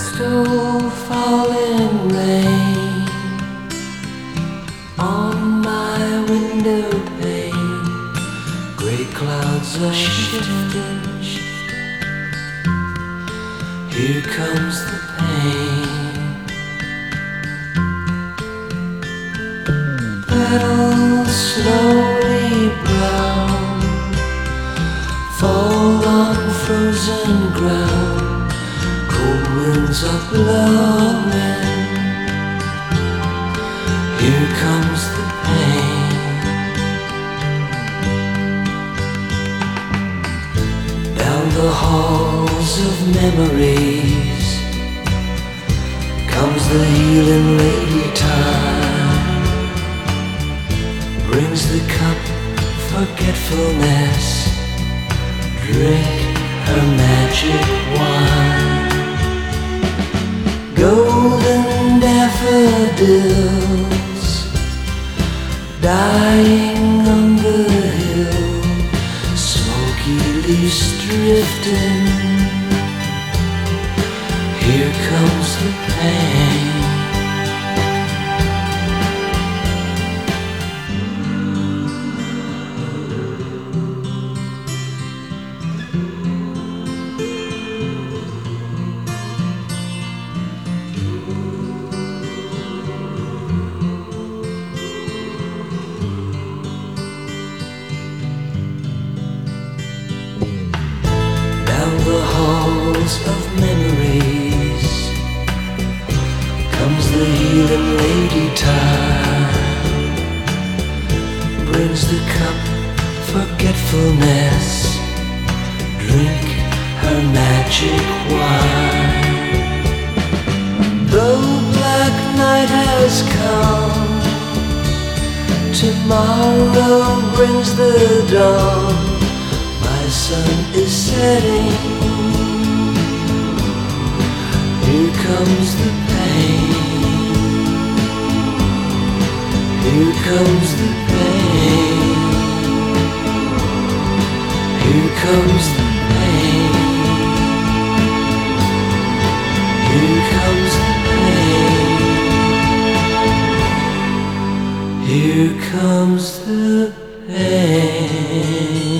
Still falling rain on my window pane. Gray clouds are shifting. Here comes the pain. Petals slowly brown fall on frozen ground. Cold winds are blowing. Here comes the pain. Down the halls of memories comes the healing lady time. Brings the cup, forgetfulness. Drink her magic wine. Golden daffodils dying on the hill. Smoky leaves drifting. Here comes the pain. The halls of memories comes the healing lady time. Brings the cup, forgetfulness. Drink her magic wine. Though black night has come, tomorrow brings the dawn. My sun is setting. Here comes the pain. Here comes the pain. Here comes the pain. Here comes the pain. Here comes the pain.